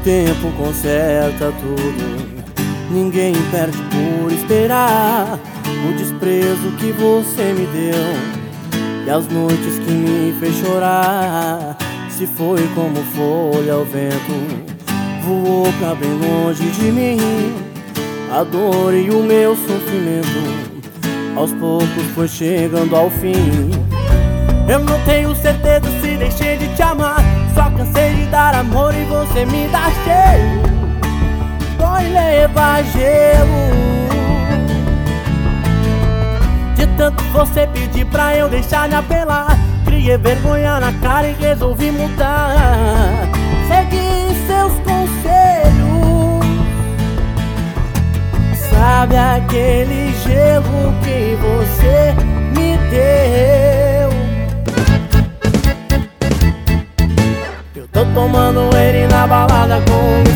tempo conserta tudo, ninguém perde por esperar. O desprezo que você me deu e as noites que me fez chorar, se foi como folha ao vento, voou pra bem longe de mim. A dor e o meu sofrimento aos poucos foi chegando ao fim. Eu não tenho certeza se deixei de te amar, só cansei de dar amor e você me dá cheio. Dói levar gelo, de tanto você pedir pra eu deixar de apelar. Criei vergonha na cara e resolvi mudar. Segui seus conselhos, sabe aquele gelo que você me deu? Eu tô tomando ele na balada comigo.